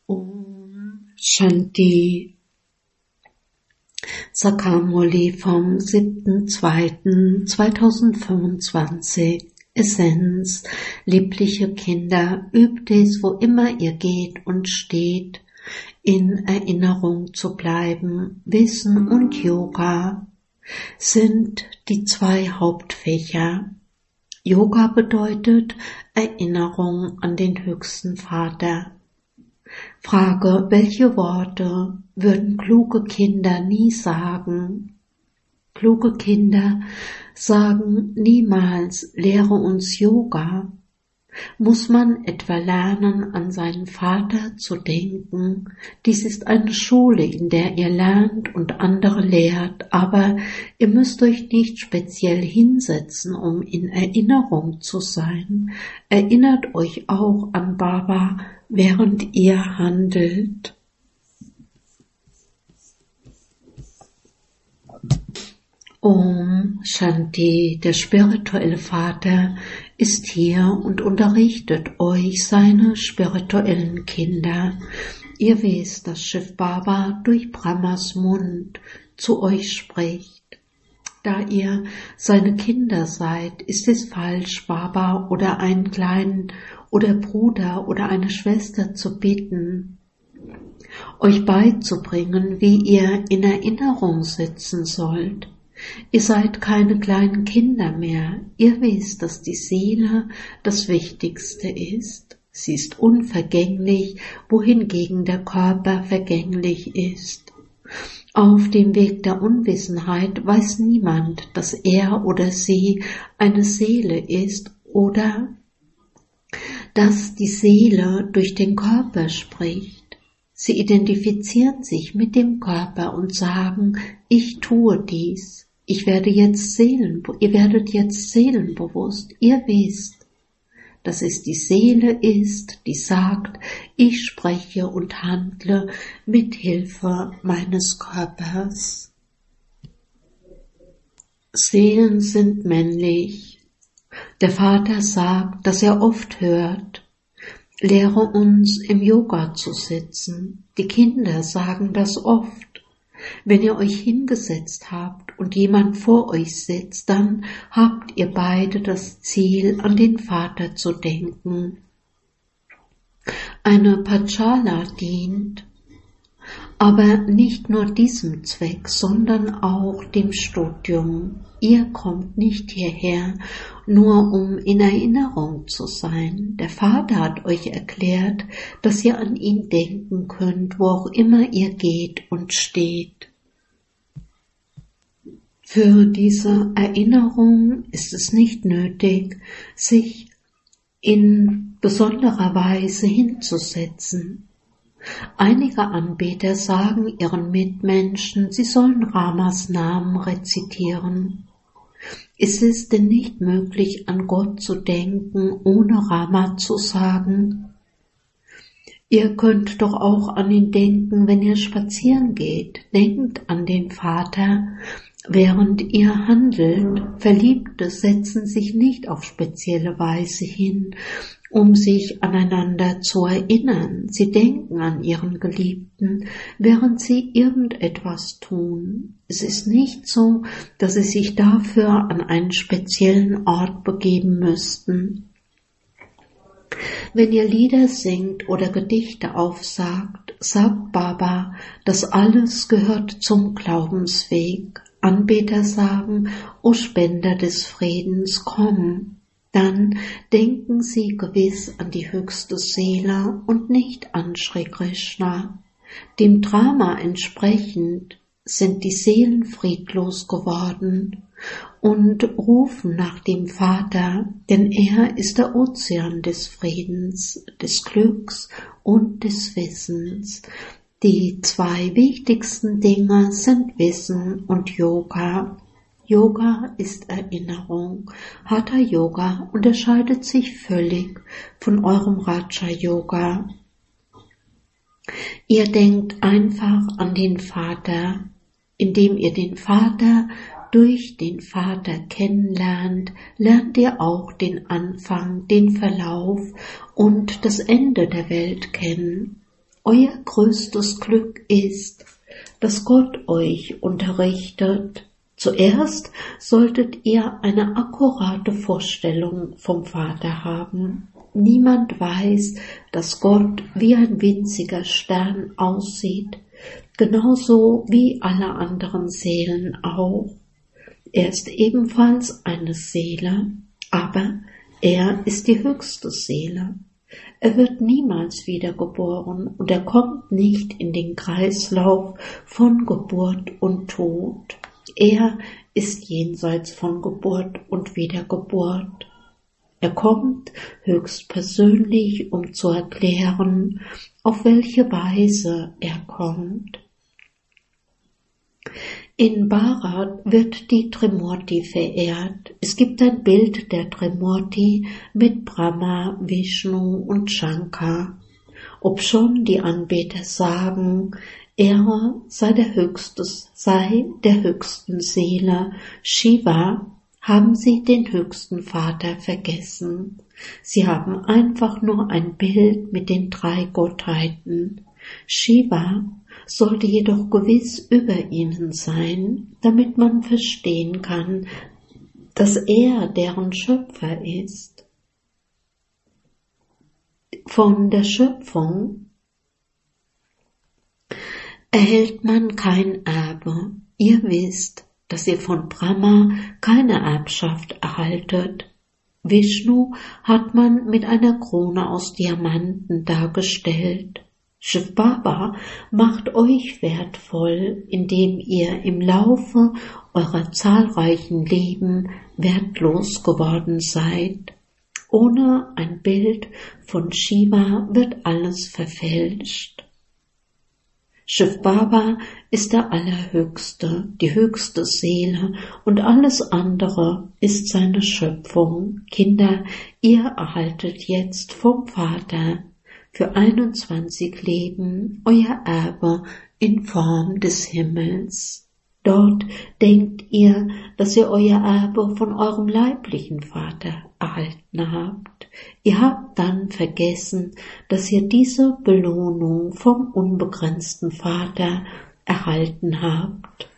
Om Shanti. Sakamuli vom 7.2.2025. Essenz. Liebliche Kinder, übt es, wo immer ihr geht und steht, in Erinnerung zu bleiben. Wissen und Yoga sind die zwei Hauptfächer. Yoga bedeutet Erinnerung an den höchsten Vater. Frage, welche Worte würden kluge Kinder nie sagen? Kluge Kinder sagen niemals, lehre uns Yoga. Muss man etwa lernen, an seinen Vater zu denken? Dies ist eine Schule, in der ihr lernt und andere lehrt, aber ihr müsst euch nicht speziell hinsetzen, um in Erinnerung zu sein. Erinnert euch auch an Baba, während ihr handelt. Om Shanti, der spirituelle Vater, ist hier und unterrichtet euch, seine spirituellen Kinder. Ihr wisst, dass Shiv Baba durch Brahmas Mund zu euch spricht. Da ihr seine Kinder seid, ist es falsch, Baba oder einen kleinen oder Bruder oder eine Schwester zu bitten, euch beizubringen, wie ihr in Erinnerung sitzen sollt. Ihr seid keine kleinen Kinder mehr. Ihr wisst, dass die Seele das Wichtigste ist. Sie ist unvergänglich, wohingegen der Körper vergänglich ist. Auf dem Weg der Unwissenheit weiß niemand, dass er oder sie eine Seele ist oder dass die Seele durch den Körper spricht. Sie identifizieren sich mit dem Körper und sagen, ich tue dies. Ihr werdet jetzt seelenbewusst. Ihr wisst, dass es die Seele ist, die sagt, ich spreche und handle mit Hilfe meines Körpers. Seelen sind männlich. Der Vater sagt, dass er oft hört, lehre uns im Yoga zu sitzen. Die Kinder sagen das oft. Wenn ihr euch hingesetzt habt und jemand vor euch sitzt, dann habt ihr beide das Ziel, an den Vater zu denken. Eine Patshala dient aber nicht nur diesem Zweck, sondern auch dem Studium. Ihr kommt nicht hierher, nur um in Erinnerung zu sein. Der Vater hat euch erklärt, dass ihr an ihn denken könnt, wo auch immer ihr geht und steht. Für diese Erinnerung ist es nicht nötig, sich in besonderer Weise hinzusetzen. Einige Anbeter sagen ihren Mitmenschen, sie sollen Ramas Namen rezitieren. Ist es denn nicht möglich, an Gott zu denken, ohne Rama zu sagen? Ihr könnt doch auch an ihn denken, wenn ihr spazieren geht. Denkt an den Vater, während ihr handelt. Verliebte setzen sich nicht auf spezielle Weise hin, um sich aneinander zu erinnern. Sie denken an ihren Geliebten, während sie irgendetwas tun. Es ist nicht so, dass sie sich dafür an einen speziellen Ort begeben müssten. Wenn ihr Lieder singt oder Gedichte aufsagt, sagt Baba, das alles gehört zum Glaubensweg. Anbeter sagen, O Spender des Friedens, komm. Dann denken sie gewiss an die höchste Seele und nicht an Shri Krishna. Dem Drama entsprechend sind die Seelen friedlos geworden und rufen nach dem Vater, denn er ist der Ozean des Friedens, des Glücks und des Wissens. Die zwei wichtigsten Dinge sind Wissen und Yoga. Yoga ist Erinnerung. Hatha Yoga unterscheidet sich völlig von eurem Raja Yoga. Ihr denkt einfach an den Vater. Indem ihr den Vater durch den Vater kennenlernt, lernt ihr auch den Anfang, den Verlauf und das Ende der Welt kennen. Euer größtes Glück ist, dass Gott euch unterrichtet. Zuerst solltet ihr eine akkurate Vorstellung vom Vater haben. Niemand weiß, dass Gott wie ein winziger Stern aussieht, genauso wie alle anderen Seelen auch. Er ist ebenfalls eine Seele, aber er ist die höchste Seele. Er wird niemals wiedergeboren und er kommt nicht in den Kreislauf von Geburt und Tod. Er ist jenseits von Geburt und Wiedergeburt. Er kommt höchstpersönlich, um zu erklären, auf welche Weise er kommt. In Bharat wird die Trimurti verehrt. Es gibt ein Bild der Trimurti mit Brahma, Vishnu und Shankar. Obschon die Anbeter sagen, Ehre sei der höchsten Seele, Shiva, haben sie den höchsten Vater vergessen. Sie haben einfach nur ein Bild mit den 3 Gottheiten. Shiva sollte jedoch gewiss über ihnen sein, damit man verstehen kann, dass er deren Schöpfer ist. Von der Schöpfung erhält man kein Erbe. Ihr wisst, dass ihr von Brahma keine Erbschaft erhaltet. Vishnu hat man mit einer Krone aus Diamanten dargestellt. Shiv Baba macht euch wertvoll, indem ihr im Laufe eurer zahlreichen Leben wertlos geworden seid. Ohne ein Bild von Shiva wird alles verfälscht. Shiv Baba ist der Allerhöchste, die höchste Seele und alles andere ist seine Schöpfung. Kinder, ihr erhaltet jetzt vom Vater für 21 Leben euer Erbe in Form des Himmels. Dort denkt ihr, dass ihr euer Erbe von eurem leiblichen Vater erhalten habt. Ihr habt dann vergessen, dass ihr diese Belohnung vom unbegrenzten Vater erhalten habt.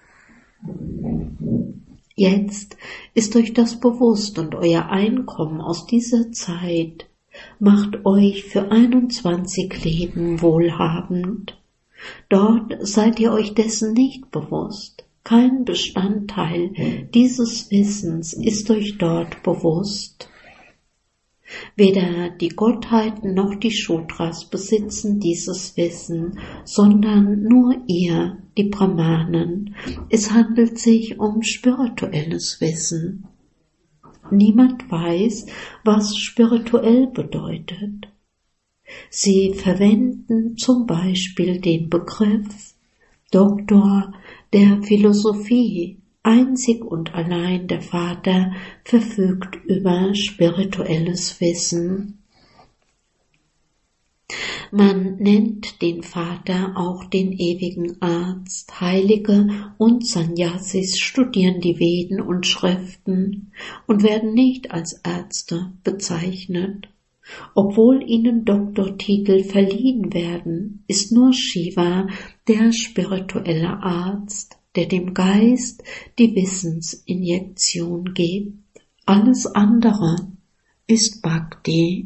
Jetzt ist euch das bewusst und euer Einkommen aus dieser Zeit macht euch für 21 Leben wohlhabend. Dort seid ihr euch dessen nicht bewusst. Kein Bestandteil dieses Wissens ist euch dort bewusst. Weder die Gottheiten noch die Shudras besitzen dieses Wissen, sondern nur ihr, die Brahmanen. Es handelt sich um spirituelles Wissen. Niemand weiß, was spirituell bedeutet. Sie verwenden zum Beispiel den Begriff Doktor der Philosophie. Einzig und allein der Vater verfügt über spirituelles Wissen. Man nennt den Vater auch den ewigen Arzt. Heilige und Sannyasis studieren die Veden und Schriften und werden nicht als Ärzte bezeichnet. Obwohl ihnen Doktortitel verliehen werden, ist nur Shiva der spirituelle Arzt, der dem Geist die Wissensinjektion gibt. Alles andere ist Bhakti.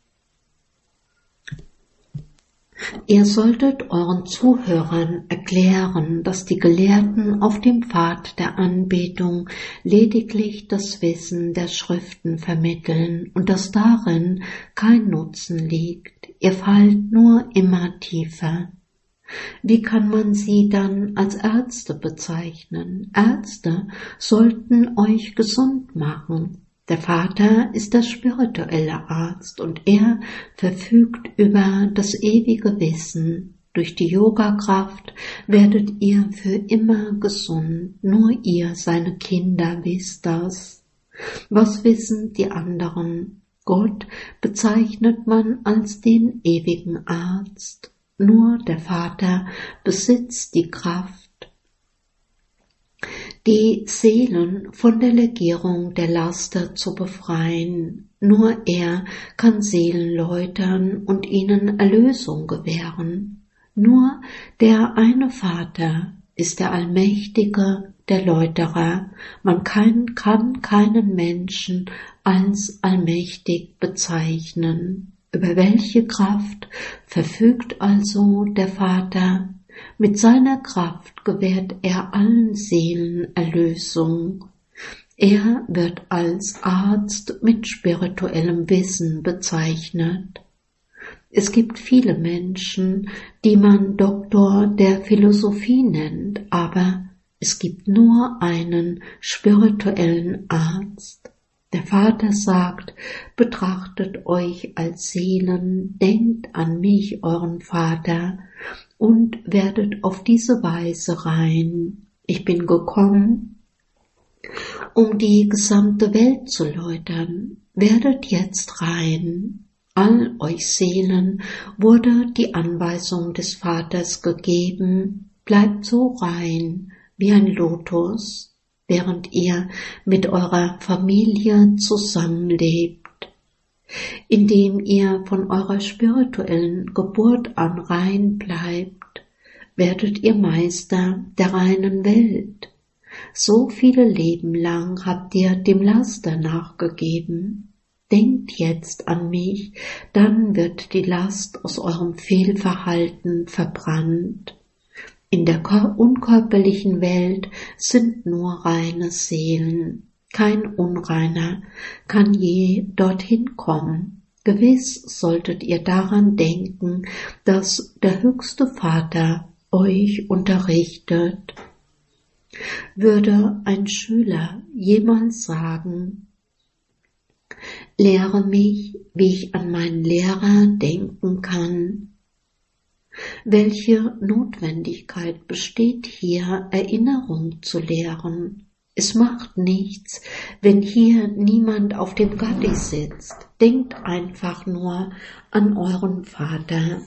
Ihr solltet euren Zuhörern erklären, dass die Gelehrten auf dem Pfad der Anbetung lediglich das Wissen der Schriften vermitteln und dass darin kein Nutzen liegt. Ihr fallt nur immer tiefer. Wie kann man sie dann als Ärzte bezeichnen? Ärzte sollten euch gesund machen. Der Vater ist der spirituelle Arzt und er verfügt über das ewige Wissen. Durch die Yoga-Kraft werdet ihr für immer gesund. Nur ihr, seine Kinder, wisst das. Was wissen die anderen? Gott bezeichnet man als den ewigen Arzt. Nur der Vater besitzt die Kraft, die Seelen von der Legierung der Laster zu befreien. Nur er kann Seelen läutern und ihnen Erlösung gewähren. Nur der eine Vater ist der Allmächtige, der Läuterer. Man kann keinen Menschen als allmächtig bezeichnen. Über welche Kraft verfügt also der Vater? Mit seiner Kraft gewährt er allen Seelen Erlösung. Er wird als Arzt mit spirituellem Wissen bezeichnet. Es gibt viele Menschen, die man Doktor der Philosophie nennt, aber es gibt nur einen spirituellen Arzt. Der Vater sagt, betrachtet euch als Seelen, denkt an mich, euren Vater, und werdet auf diese Weise rein. Ich bin gekommen, um die gesamte Welt zu läutern. Werdet jetzt rein. All euch Seelen wurde die Anweisung des Vaters gegeben, bleibt so rein wie ein Lotus, während ihr mit eurer Familie zusammenlebt. Indem ihr von eurer spirituellen Geburt an rein bleibt, werdet ihr Meister der reinen Welt. So viele Leben lang habt ihr dem Laster nachgegeben. Denkt jetzt an mich, dann wird die Last aus eurem Fehlverhalten verbrannt. In der unkörperlichen Welt sind nur reine Seelen. Kein Unreiner kann je dorthin kommen. Gewiss solltet ihr daran denken, dass der höchste Vater euch unterrichtet. Würde ein Schüler jemals sagen, lehre mich, wie ich an meinen Lehrer denken kann? Welche Notwendigkeit besteht hier, Erinnerung zu lehren? Es macht nichts, wenn hier niemand auf dem Gatti sitzt. Denkt einfach nur an euren Vater.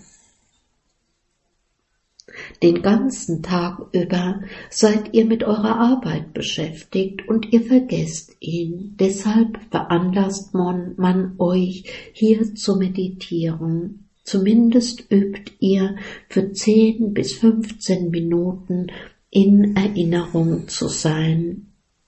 Den ganzen Tag über seid ihr mit eurer Arbeit beschäftigt und ihr vergesst ihn. Deshalb veranlasst man euch, hier zu meditieren. Zumindest übt ihr für 10 bis 15 Minuten in Erinnerung zu sein.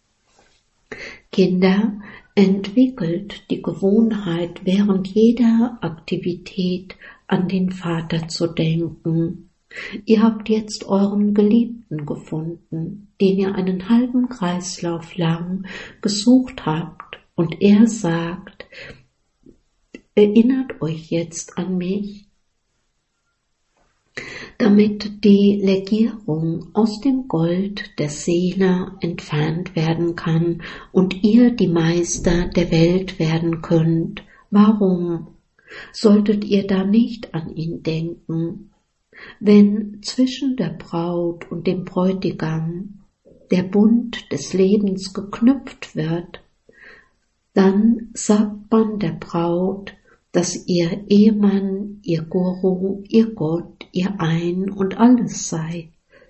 Kinder, entwickelt die Gewohnheit, während jeder Aktivität an den Vater zu denken. Ihr habt jetzt euren Geliebten gefunden, den ihr einen halben Kreislauf lang gesucht habt, und er sagt, erinnert euch jetzt an mich, damit die Legierung aus dem Gold der Seele entfernt werden kann und ihr die Meister der Welt werden könnt. Warum solltet ihr da nicht an ihn denken? Wenn zwischen der Braut und dem Bräutigam der Bund des Lebens geknüpft wird, dann sagt man der Braut, dass ihr Ehemann, ihr Guru, ihr Gott, ihr Ein und Alles sei.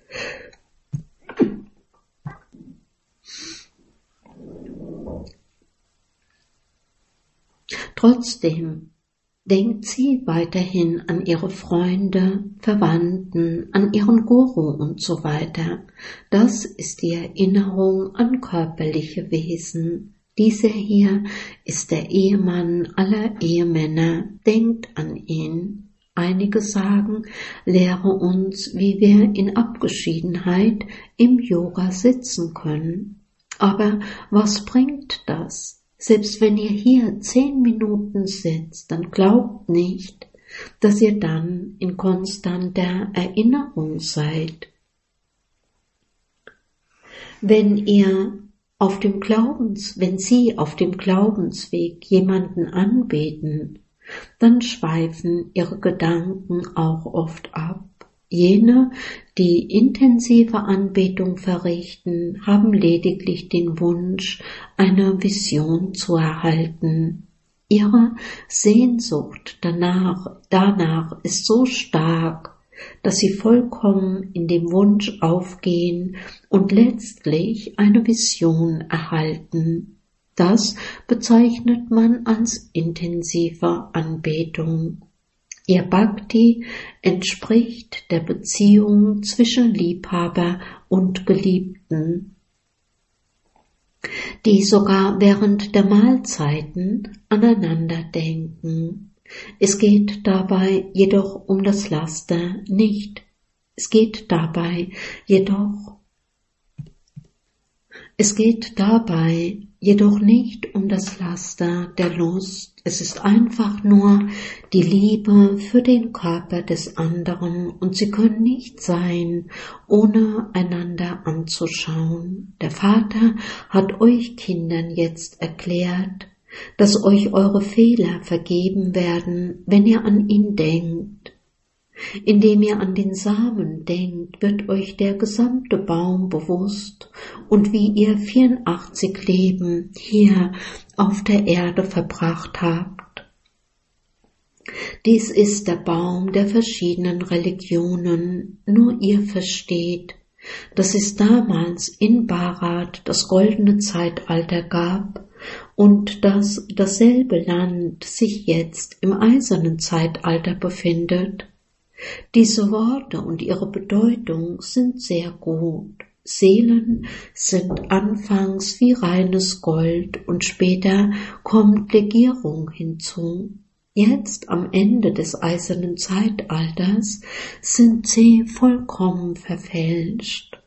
Trotzdem denkt sie weiterhin an ihre Freunde, Verwandten, an ihren Guru und so weiter. Das ist die Erinnerung an körperliche Wesen. Dieser hier ist der Ehemann aller Ehemänner. Denkt an ihn. Einige sagen, lehre uns, wie wir in Abgeschiedenheit im Yoga sitzen können. Aber was bringt das? Selbst wenn ihr hier 10 Minuten sitzt, dann glaubt nicht, dass ihr dann in konstanter Erinnerung seid. Wenn Sie auf dem Glaubensweg jemanden anbeten, dann schweifen ihre Gedanken auch oft ab. Jene, die intensive Anbetung verrichten, haben lediglich den Wunsch, eine Vision zu erhalten. Ihre Sehnsucht danach ist so stark, dass sie vollkommen in dem Wunsch aufgehen und letztlich eine Vision erhalten. Das bezeichnet man als intensive Anbetung. Ihr Bhakti entspricht der Beziehung zwischen Liebhaber und Geliebten, die sogar während der Mahlzeiten aneinander denken. Es geht dabei jedoch um das Laster nicht. Es geht dabei jedoch nicht um das Laster der Lust. Es ist einfach nur die Liebe für den Körper des anderen und sie können nicht sein, ohne einander anzuschauen. Der Vater hat euch Kindern jetzt erklärt, dass euch eure Fehler vergeben werden, wenn ihr an ihn denkt. Indem ihr an den Samen denkt, wird euch der gesamte Baum bewusst und wie ihr 84 Leben hier auf der Erde verbracht habt. Dies ist der Baum der verschiedenen Religionen, nur ihr versteht, dass es damals in Bharat das goldene Zeitalter gab und dass dasselbe Land sich jetzt im eisernen Zeitalter befindet. Diese Worte und ihre Bedeutung sind sehr gut. Seelen sind anfangs wie reines Gold und später kommt Legierung hinzu. Jetzt am Ende des eisernen Zeitalters sind sie vollkommen verfälscht.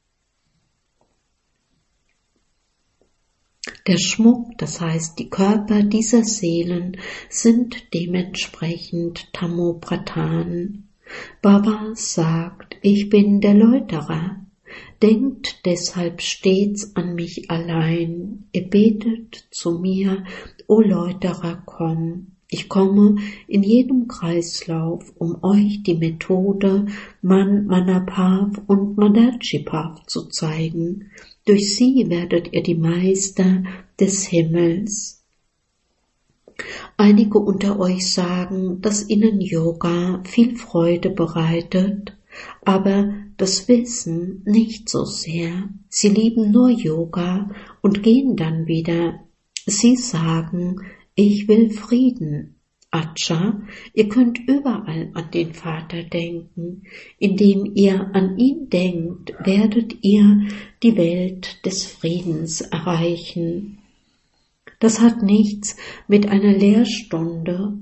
Der Schmuck, das heißt die Körper dieser Seelen, sind dementsprechend Tamopradhan. Baba sagt, ich bin der Läuterer. Denkt deshalb stets an mich allein. Ihr betet zu mir, o Läuterer, komm. Ich komme in jedem Kreislauf, um euch die Methode Manapav und Madachipav zu zeigen. Durch sie werdet ihr die Meister des Himmels. Einige unter euch sagen, dass ihnen Yoga viel Freude bereitet, aber das Wissen nicht so sehr. Sie lieben nur Yoga und gehen dann wieder. Sie sagen, ich will Frieden. Acha, ihr könnt überall an den Vater denken. Indem ihr an ihn denkt, werdet ihr die Welt des Friedens erreichen. Das hat nichts mit einer Lehrstunde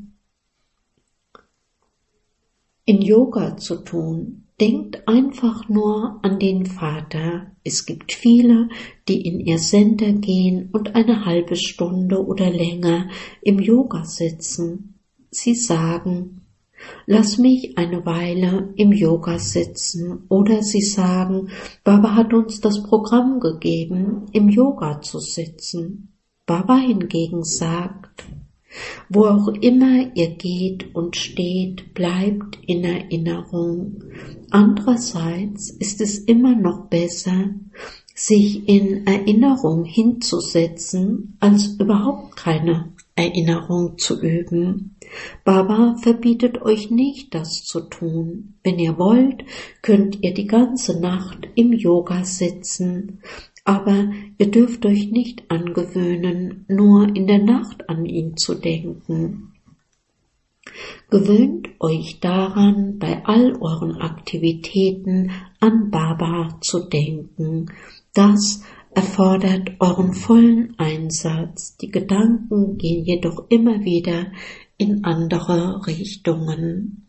in Yoga zu tun. Denkt einfach nur an den Vater. Es gibt viele, die in ihr Center gehen und eine halbe Stunde oder länger im Yoga sitzen. Sie sagen, lass mich eine Weile im Yoga sitzen, oder sie sagen, Baba hat uns das Programm gegeben, im Yoga zu sitzen. Baba hingegen sagt, wo auch immer ihr geht und steht, bleibt in Erinnerung. Andererseits ist es immer noch besser, sich in Erinnerung hinzusetzen, als überhaupt keine Erinnerung zu üben. Baba verbietet euch nicht, das zu tun. Wenn ihr wollt, könnt ihr die ganze Nacht im Yoga sitzen, aber ihr dürft euch nicht angewöhnen, nur in der Nacht an ihn zu denken. Gewöhnt euch daran, bei all euren Aktivitäten an Baba zu denken. Das erfordert euren vollen Einsatz. Die Gedanken gehen jedoch immer wieder in andere Richtungen.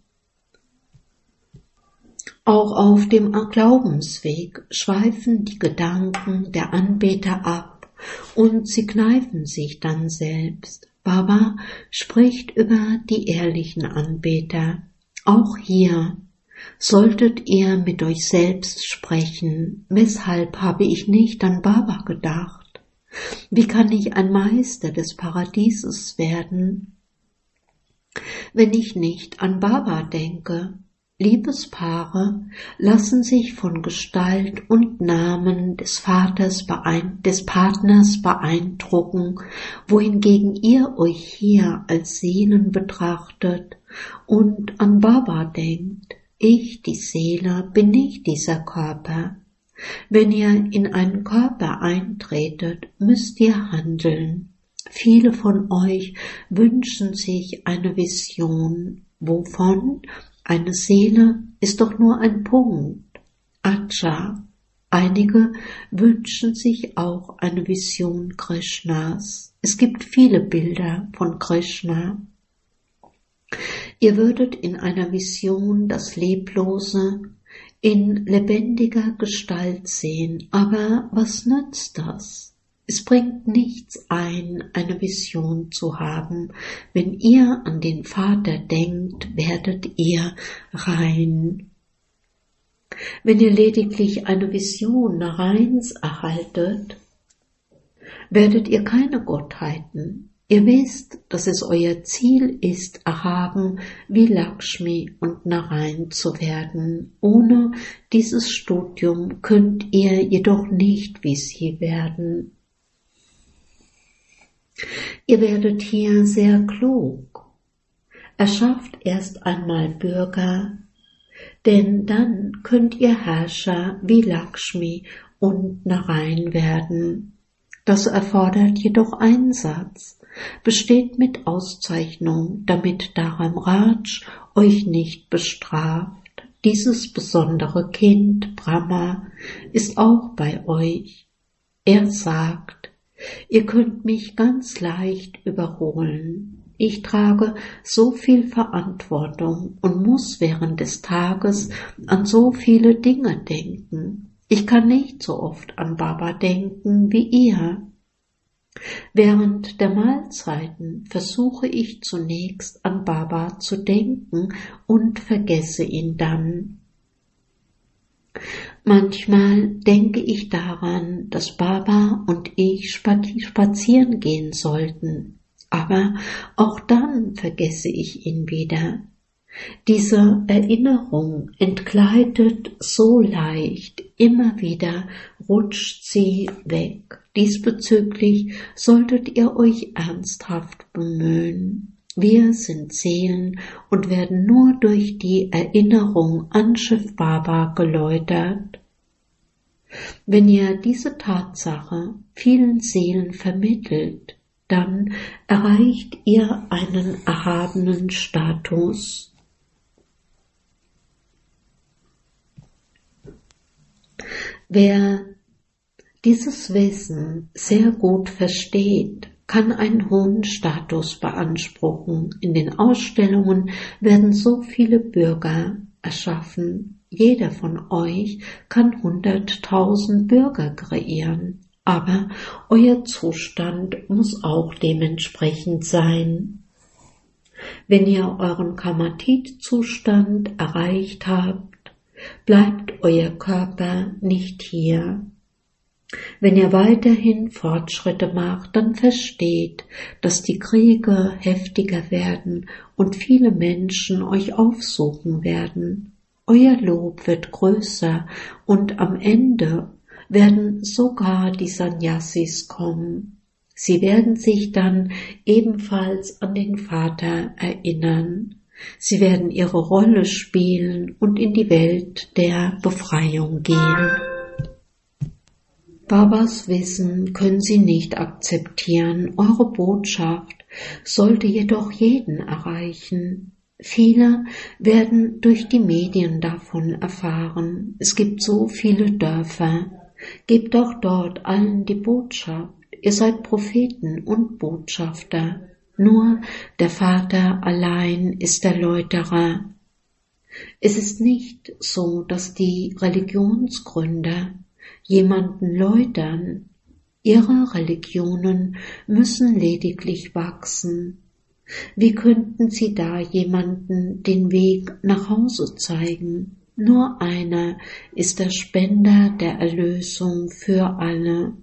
Auch auf dem Glaubensweg schweifen die Gedanken der Anbeter ab und sie kneifen sich dann selbst. Baba spricht über die ehrlichen Anbeter. Auch hier solltet ihr mit euch selbst sprechen. Weshalb habe ich nicht an Baba gedacht? Wie kann ich ein Meister des Paradieses werden, wenn ich nicht an Baba denke? Liebespaare lassen sich von Gestalt und Namen des Partners beeindrucken, wohingegen ihr euch hier als Seelen betrachtet und an Baba denkt. Ich, die Seele, bin nicht dieser Körper. Wenn ihr in einen Körper eintretet, müsst ihr handeln. Viele von euch wünschen sich eine Vision. Wovon? Eine Seele ist doch nur ein Punkt. Acha. Einige wünschen sich auch eine Vision Krishnas. Es gibt viele Bilder von Krishna. Ihr würdet in einer Vision das Leblose in lebendiger Gestalt sehen, aber was nützt das? Es bringt nichts ein, eine Vision zu haben. Wenn ihr an den Vater denkt, werdet ihr rein. Wenn ihr lediglich eine Vision Reins erhaltet, werdet ihr keine Gottheiten. Ihr wisst, dass es euer Ziel ist, erhaben wie Lakshmi und Narayan zu werden. Ohne dieses Studium könnt ihr jedoch nicht wie sie werden. Ihr werdet hier sehr klug. Erschafft erst einmal Bürger, denn dann könnt ihr Herrscher wie Lakshmi und Narayan werden. Das erfordert jedoch Einsatz. Besteht mit Auszeichnung, damit Dharam Raj euch nicht bestraft. Dieses besondere Kind, Brahma, ist auch bei euch. Er sagt, ihr könnt mich ganz leicht überholen. Ich trage so viel Verantwortung und muss während des Tages an so viele Dinge denken. Ich kann nicht so oft an Baba denken wie ihr. Während der Mahlzeiten versuche ich zunächst an Baba zu denken und vergesse ihn dann. Manchmal denke ich daran, dass Baba und ich spazieren gehen sollten, aber auch dann vergesse ich ihn wieder. Diese Erinnerung entgleitet so leicht, immer wieder rutscht sie weg. Diesbezüglich solltet ihr euch ernsthaft bemühen. Wir sind Seelen und werden nur durch die Erinnerung an Shiv Baba geläutert. Wenn ihr diese Tatsache vielen Seelen vermittelt, dann erreicht ihr einen erhabenen Status. Wer dieses Wissen sehr gut versteht, kann einen hohen Status beanspruchen. In den Ausstellungen werden so viele Bürger erschaffen. Jeder von euch kann 100.000 Bürger kreieren, aber euer Zustand muss auch dementsprechend sein. Wenn ihr euren Kamatit-Zustand erreicht habt, bleibt euer Körper nicht hier. Wenn ihr weiterhin Fortschritte macht, dann versteht, dass die Kriege heftiger werden und viele Menschen euch aufsuchen werden. Euer Lob wird größer und am Ende werden sogar die Sannyasis kommen. Sie werden sich dann ebenfalls an den Vater erinnern. Sie werden ihre Rolle spielen und in die Welt der Befreiung gehen. Babas Wissen können sie nicht akzeptieren. Eure Botschaft sollte jedoch jeden erreichen. Viele werden durch die Medien davon erfahren. Es gibt so viele Dörfer. Gebt auch dort allen die Botschaft. Ihr seid Propheten und Botschafter. Nur der Vater allein ist der Läuterer. Es ist nicht so, dass die Religionsgründer jemanden läutern. Ihre Religionen müssen lediglich wachsen. Wie könnten sie da jemanden den Weg nach Hause zeigen? Nur einer ist der Spender der Erlösung für alle.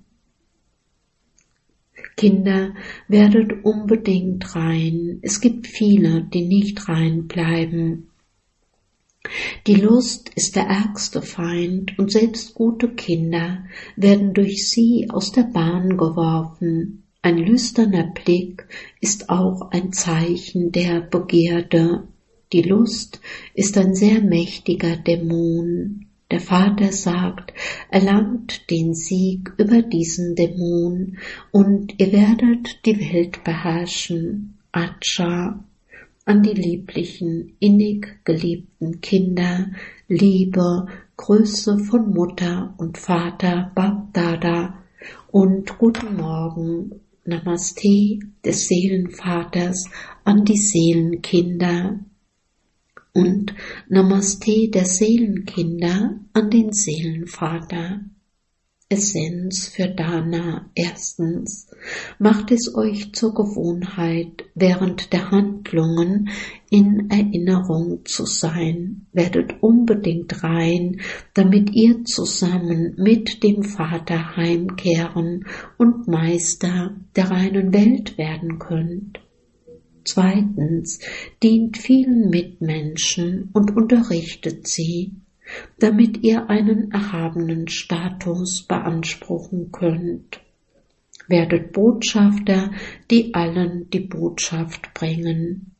Kinder, werdet unbedingt rein. Es gibt viele, die nicht rein bleiben. Die Lust ist der ärgste Feind und selbst gute Kinder werden durch sie aus der Bahn geworfen. Ein lüsterner Blick ist auch ein Zeichen der Begierde. Die Lust ist ein sehr mächtiger Dämon. Der Vater sagt, erlangt den Sieg über diesen Dämon und ihr werdet die Welt beherrschen. Acha, an die lieblichen, innig geliebten Kinder, Liebe, Grüße von Mutter und Vater Bab-Dada und guten Morgen, Namaste des Seelenvaters an die Seelenkinder und Namaste der Seelenkinder an den Seelenvater. Essenz für Dana. Erstens, macht es euch zur Gewohnheit, während der Handlungen in Erinnerung zu sein. Werdet unbedingt rein, damit ihr zusammen mit dem Vater heimkehren und Meister der reinen Welt werden könnt. Zweitens, dient vielen Mitmenschen und unterrichtet sie, damit ihr einen erhabenen Status beanspruchen könnt. Werdet Botschafter, die allen die Botschaft bringen.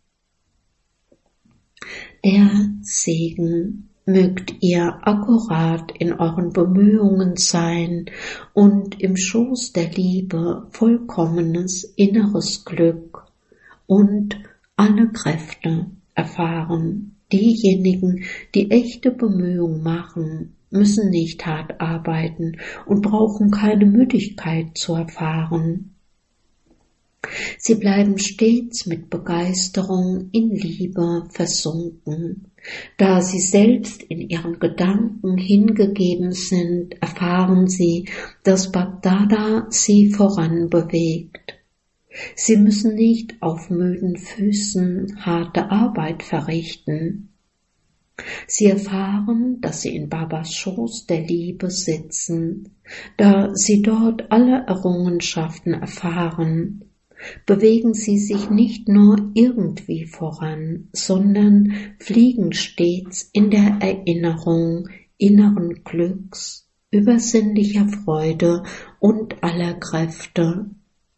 Der Segen, mögt ihr akkurat in euren Bemühungen sein und im Schoß der Liebe vollkommenes inneres Glück und alle Kräfte erfahren. Diejenigen, die echte Bemühung machen, müssen nicht hart arbeiten und brauchen keine Müdigkeit zu erfahren. Sie bleiben stets mit Begeisterung in Liebe versunken. Da sie selbst in ihren Gedanken hingegeben sind, erfahren sie, dass Bab-Dada sie voranbewegt. Sie müssen nicht auf müden Füßen harte Arbeit verrichten. Sie erfahren, dass sie in Babas Schoß der Liebe sitzen, da sie dort alle Errungenschaften erfahren. Bewegen sie sich nicht nur irgendwie voran, sondern fliegen stets in der Erinnerung inneren Glücks, übersinnlicher Freude und aller Kräfte.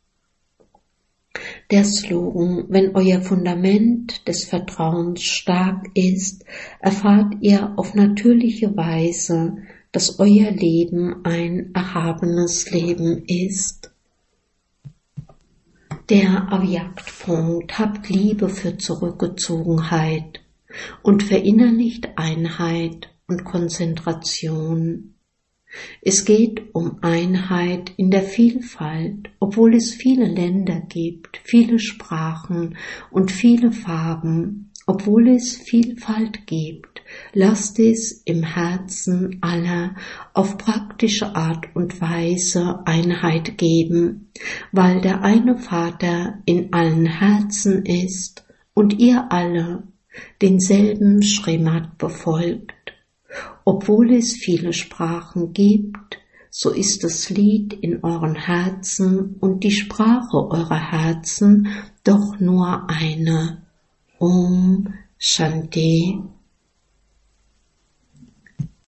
Der Slogan, wenn euer Fundament des Vertrauens stark ist, erfahrt ihr auf natürliche Weise, dass euer Leben ein erhabenes Leben ist. Der Avyaktpunkt, habt Liebe für Zurückgezogenheit und verinnerlicht Einheit und Konzentration. Es geht um Einheit in der Vielfalt, obwohl es viele Länder gibt, viele Sprachen und viele Farben, obwohl es Vielfalt gibt, lasst es im Herzen aller auf praktische Art und Weise Einheit geben, weil der eine Vater in allen Herzen ist und ihr alle denselben Srimat befolgt. Obwohl es viele Sprachen gibt, so ist das Lied in euren Herzen und die Sprache eurer Herzen doch nur eine. Om Shanti